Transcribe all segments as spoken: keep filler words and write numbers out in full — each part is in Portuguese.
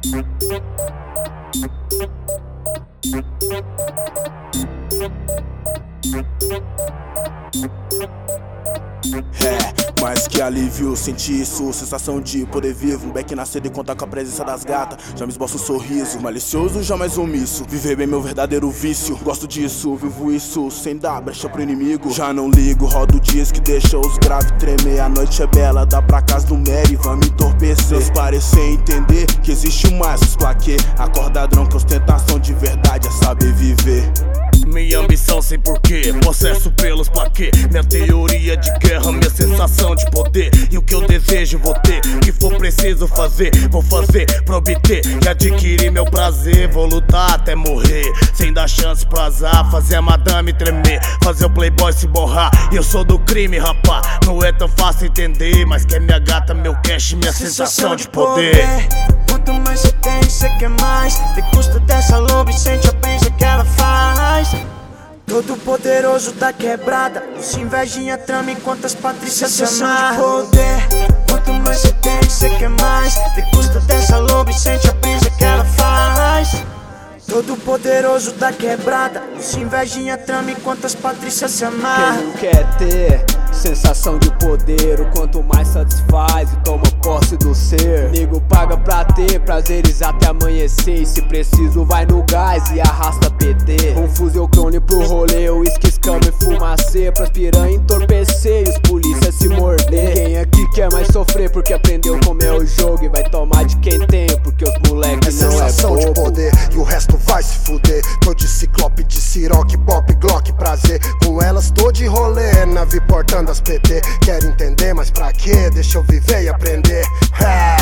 É, mais que alívio, senti isso, sensação de poder vivo. Um beck na seda e contar com a presença das gatas. Já me esboço um sorriso, malicioso, jamais omisso. Viver bem meu verdadeiro vício, gosto disso, vivo isso sem dar brecha pro inimigo. Já não ligo, rodo dias que deixa os graves tremer. A noite é bela, dá pra casa do Mary, vai me entorpecer. Deus parecer entender que existe um mais os plaquê. Acordadrão que ostentação de verdade é saber viver. Minha ambição sem porquê, possesso pelos plaquê. Minha teoria de guerra, minha sensação de poder. E o que eu desejo vou ter, que for preciso fazer, vou fazer pra obter e adquirir meu prazer. Vou lutar até morrer, sem dar chance pra azar. Fazer a madame tremer, fazer o playboy se borrar. E eu sou do crime, rapá, não é tão fácil entender. Mas que é minha gata, meu cash, minha sensação, sensação de poder, poder. Quanto mais cê tem, cê quer mais. Degusta dessa loba e sente a brisa que ela faz. Todo poderoso da quebrada, se invejinha trama enquanto as patrícias se amarram. Poder. Quanto mais cê tem, cê quer mais. Degusta dessa loba e sente a brisa que ela faz. Todo poderoso da quebrada, se invejinha trama enquanto as patrícias se amarram. Quem não quer ter sensação de poder, o quanto mais satisfaz e toma posse do ser. Nego paga pra ter prazeres até amanhecer, e se preciso vai no gás e arrasta P T. Um fuzil clone pro rolê, uísque, escama e fumacê, pras piranha entorpecer e os polícia se morder. Quem aqui quer mais sofrer porque aprendeu como é o jogo, e vai tomar de quem tem, porque os moleques é não é sensação bobo. de poder e o resto vai se fuder. Tô de ciclope, de siroque, pop, glock, prazer. Com elas tô de rolê, nave portando as P T. Quero entender, mas pra quê? Deixa eu viver e aprender. É.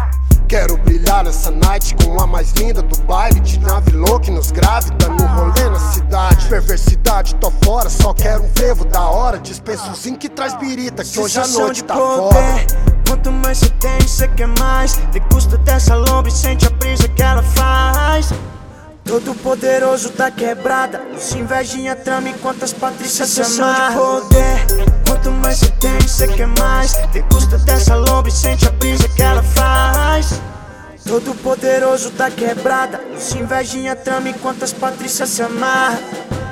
Quero brilhar nessa night com a mais linda do baile. De nave louca e nos grave, dando rolê na cidade. Perversidade, tô fora, só quero um frevo da hora. Dispensa o zinho que traz birita, que hoje a noite tá foda. Quanto mais cê tem, cê quer mais. Degusta dessa loba e sente a brisa que ela faz. Todo poderoso da quebrada, se invejinha trama enquanto as patrícias se amarram. Poder. Quanto mais cê tem, cê quer mais. Degusta dessa loba e sente a brisa que ela faz. Todo poderoso da quebrada, se invejinha trama enquanto as patrícias se amarram.